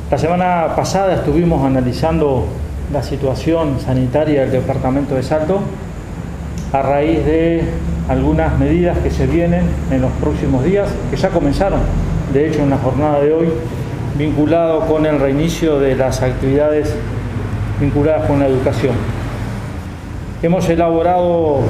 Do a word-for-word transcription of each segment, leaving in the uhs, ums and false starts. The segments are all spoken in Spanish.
La semana pasada estuvimos analizando la situación sanitaria del departamento de Salto a raíz de algunas medidas que se vienen en los próximos días, que ya comenzaron, de hecho en la jornada de hoy, vinculado con el reinicio de las actividades vinculadas con la educación. Hemos elaborado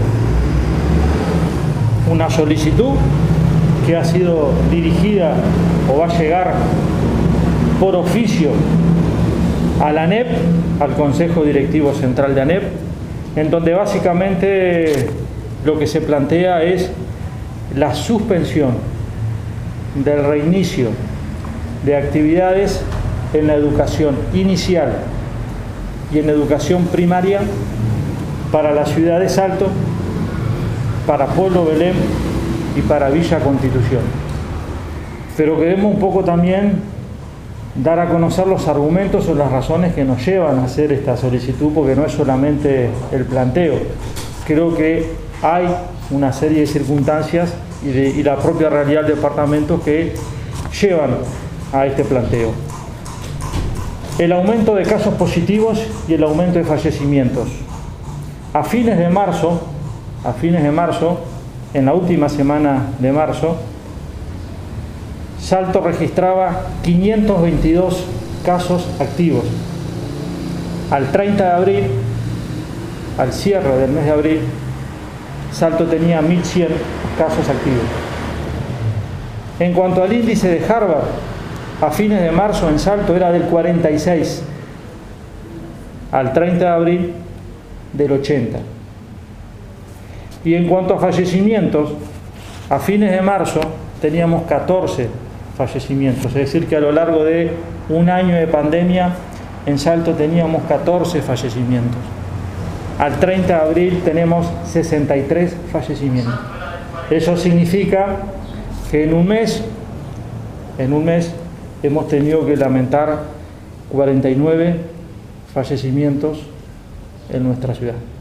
una solicitud que ha sido dirigida o va a llegar por oficio a la ANEP, al Consejo Directivo Central de ANEP, en donde básicamente lo que se plantea es la suspensión del reinicio de actividades en la educación inicial y en la educación primaria para la ciudad de Salto, para Pueblo Belén y para Villa Constitución. Pero queremos un poco también dar a conocer los argumentos o las razones que nos llevan a hacer esta solicitud, porque no es solamente el planteo. Creo que hay una serie de circunstancias y, de, y la propia realidad del departamento que llevan a este planteo. El aumento de casos positivos y el aumento de fallecimientos. A fines de marzo, a fines de marzo, en la última semana de marzo, Salto registraba quinientos veintidós casos activos. Al treinta de abril, al cierre del mes de abril, Salto tenía mil cien casos activos. En cuanto al índice de Harvard, a fines de marzo en Salto era del cuarenta y seis, al treinta de abril del ochenta. Y en cuanto a fallecimientos, a fines de marzo teníamos catorce fallecimientos, es decir que a lo largo de un año de pandemia en Salto teníamos catorce fallecimientos. Al treinta de abril tenemos sesenta y tres fallecimientos. Eso significa que en un mes, en un mes hemos tenido que lamentar cuarenta y nueve fallecimientos en nuestra ciudad.